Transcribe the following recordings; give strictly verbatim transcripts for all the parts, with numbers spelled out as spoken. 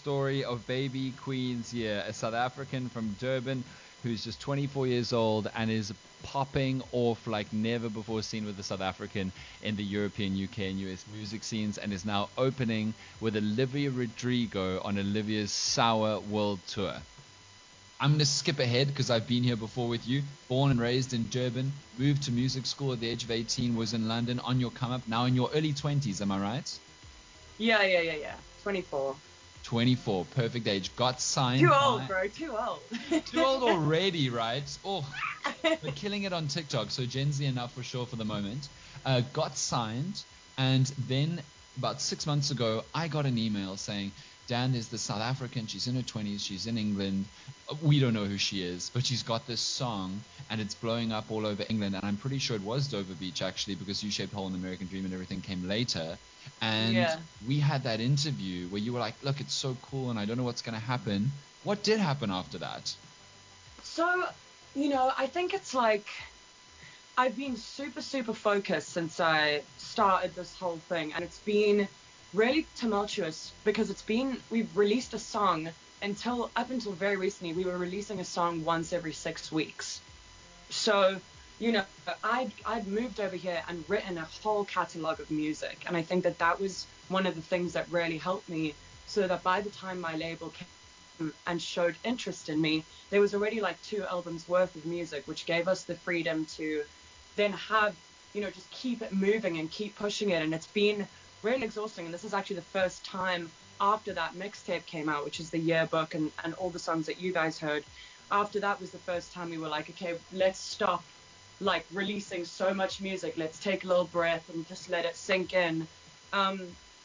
story of Baby Queen's Year, a South African from Durban who's just twenty-four years old and is popping off like never before seen with the South African in the European, U K, and U S music scenes, and is now opening with Olivia Rodrigo on Olivia's Sour World Tour. I'm going to skip ahead because I've been here before with you. Born and raised in Durban, moved to music school at the age of eighteen, was in London, on your come up, now in your early twenties, am I right? Yeah, yeah, yeah, yeah. twenty-four. twenty-four, perfect age. Got signed. Too old, by... bro. Too old. Too old already, right? Oh, but killing it on TikTok. So Gen Z enough for sure for the moment. Uh, got signed, and then about six months ago, I got an email saying, Dan, there's this South African. She's in her twenties. She's in England. We don't know who she is, but she's got this song, and it's blowing up all over England. And I'm pretty sure it was Dover Beach, actually, because U-Shaped Hole and American Dream and everything came later. And yeah. we had that interview where you were like, look, it's so cool, and I don't know what's going to happen. What did happen after that? So, you know, I think it's like I've been super, super focused since I started this whole thing. And it's been really tumultuous because it's been, we've released a song until, up until very recently, we were releasing a song once every six weeks. So, you know, I'd, I'd moved over here and written a whole catalog of music. And I think that that was one of the things that really helped me, so that by the time my label came and showed interest in me, there was already like two albums worth of music, which gave us the freedom to then have, you know, just keep it moving and keep pushing it. And it's been really exhausting. And this is actually the first time after that mixtape came out, which is the yearbook and, and all the songs that you guys heard. After that was the first time we were like, okay, let's stop like releasing so much music. Let's take a little breath and just let it sink in. Um,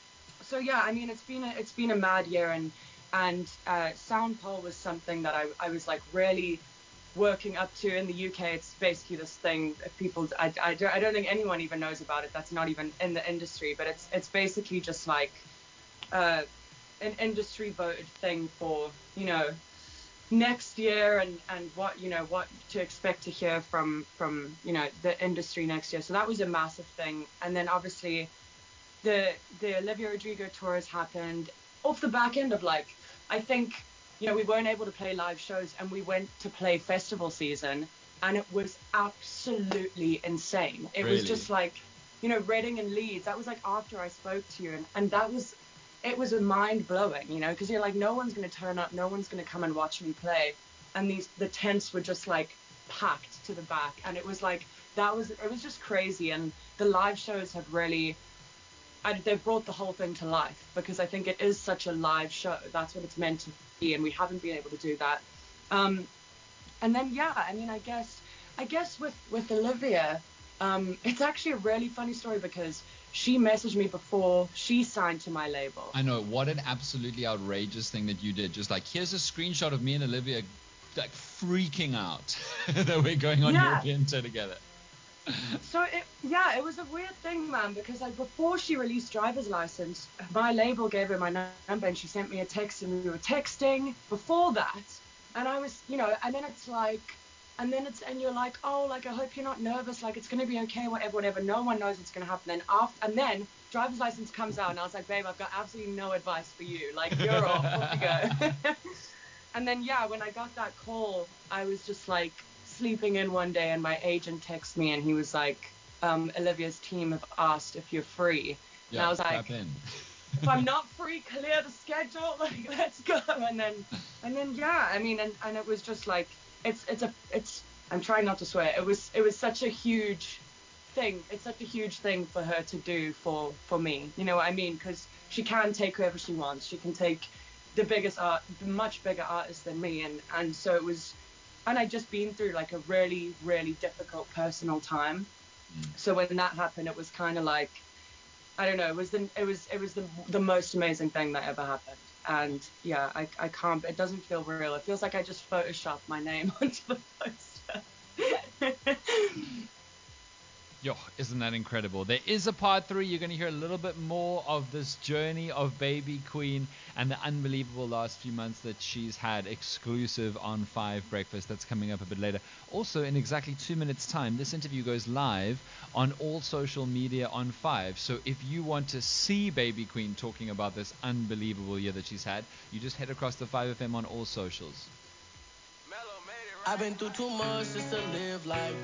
so yeah, I mean, it's been a, it's been a mad year, and and uh, Soundpole was something that I, I was like really working up to. In the U K, it's basically this thing that people, I, I, don't, I don't think anyone even knows about it. That's not even in the industry, but it's it's basically just like uh, an industry voted thing for, you know, next year and, and what, you know, what to expect to hear from, from, you know, the industry next year. So that was a massive thing. And then obviously the, the Olivia Rodrigo tour has happened off the back end of like, I think, you know, we weren't able to play live shows, and we went to play festival season, and it was absolutely insane. It Really? was just like, you know, Reading and Leeds, that was like after I spoke to you, and, and that was, it was mind blowing, you know, because you're like, no one's going to turn up, no one's going to come and watch me play. And these, the tents were just like packed to the back. And it was like, that was, it was just crazy. And the live shows have really, I, they've brought the whole thing to life, because I think it is such a live show. That's what it's meant to be. And we haven't been able to do that. Um, and then, yeah, I mean, I guess, I guess with, with Olivia, um, it's actually a really funny story, because she messaged me before she signed to my label. I know, what an absolutely outrageous thing that you did. Just like, here's a screenshot of me and Olivia like freaking out that we're going on Yeah. European tour together. So it, yeah, it was a weird thing, man, because like before she released Driver's License, my label gave her my number and she sent me a text, and we were texting before that. And I was, you know, and then it's like, and then it's, and you're like, oh, like, I hope you're not nervous, like, it's going to be okay, whatever, whatever. No one knows what's going to happen. Then after, and then Driver's License comes out, and I was like, babe, I've got absolutely no advice for you. Like, you're off, off you go. And then, yeah, when I got that call, I was just like sleeping in one day, and my agent texted me, and he was like, um, Olivia's team have asked if you're free. Yeah, and I was like, in. if I'm not free, clear the schedule, like, let's go. And then, and then, yeah, I mean, and, and it was just like, it's, it's a, it's, I'm trying not to swear. It was, it was such a huge thing. It's such a huge thing for her to do for, for me. You know what I mean? Because she can take whoever she wants. She can take the biggest art, the much bigger artist than me. And, and so it was, and I'd just been through like a really, really difficult personal time. Mm. So when that happened, it was kind of like, I don't know, it was the, it was, it was the, the most amazing thing that ever happened. And yeah, I, I can't, it doesn't feel real. It feels like I just photoshopped my name onto the poster. Yo, isn't that incredible? There is a part three. You're going to hear a little bit more of this journey of Baby Queen and the unbelievable last few months that she's had, exclusive on Five Breakfast. That's coming up a bit later. Also, in exactly two minutes' time, this interview goes live on all social media on Five. So if you want to see Baby Queen talking about this unbelievable year that she's had, you just head across to five F M on all socials. I've been through too much just to live like